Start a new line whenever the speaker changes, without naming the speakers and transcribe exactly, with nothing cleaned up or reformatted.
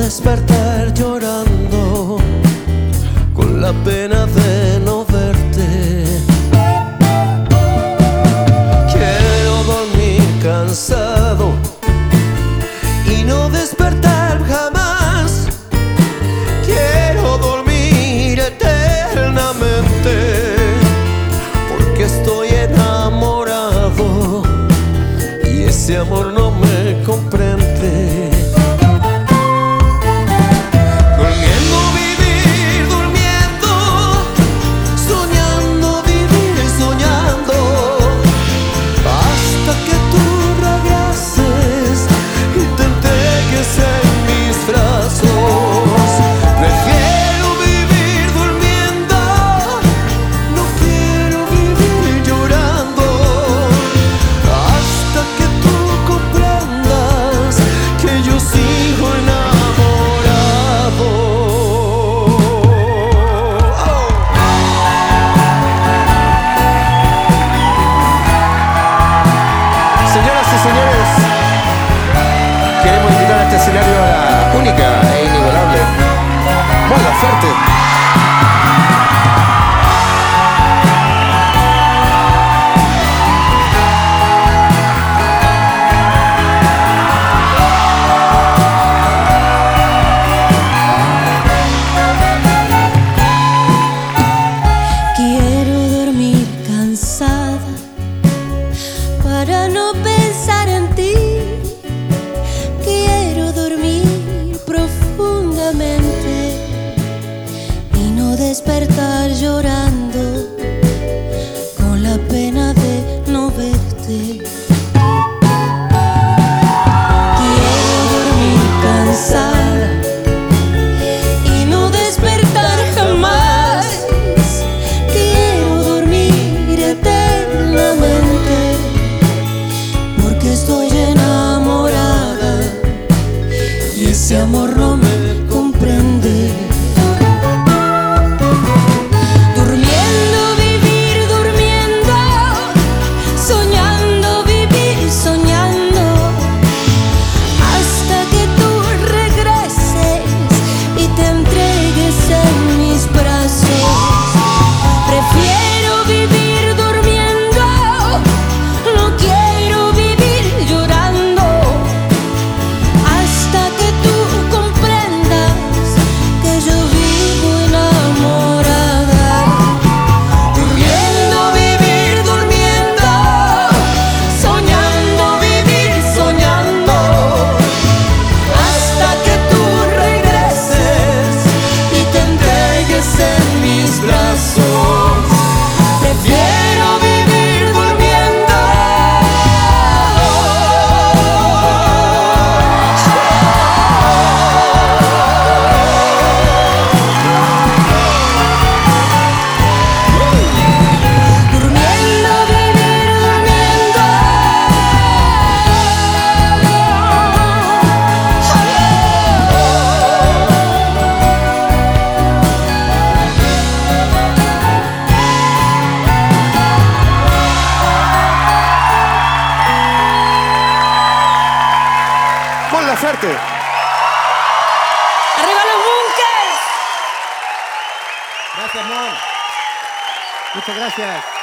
despertar llorando con la pena de no verte. Quiero dormir cansado y no despertar jamás. Quiero dormir eternamente porque estoy enamorado y ese amor no me comprende.
Señores, queremos invitar a este escenario a la única e inigualable Mon Laferte.
Quiero dormir cansada para no pensar en ti. Quiero dormir profundamente y no despertar llorando con la pena de no verte. Quiero dormir cansada y no despertar jamás. Quiero dormir eternamente porque estoy enamorada y ese amor no me comprende. Durmiendo, vivir durmiendo, soñando, vivir soñando, hasta que tú regreses y te entregues en mis brazos. Prefiero vivir durmiendo, no quiero vivir llorando, hasta que tú comprendas que yo vivo enamorada. Durmiendo, vivir durmiendo, soñando, vivir soñando, hasta que tú regreses y te entregues en mis brazos. Prefiero vivir durmiendo. Durmiendo, vivir durmiendo.
Mon Laferte.
¡Arriba los bunkers!
Gracias, Mon. Muchas gracias.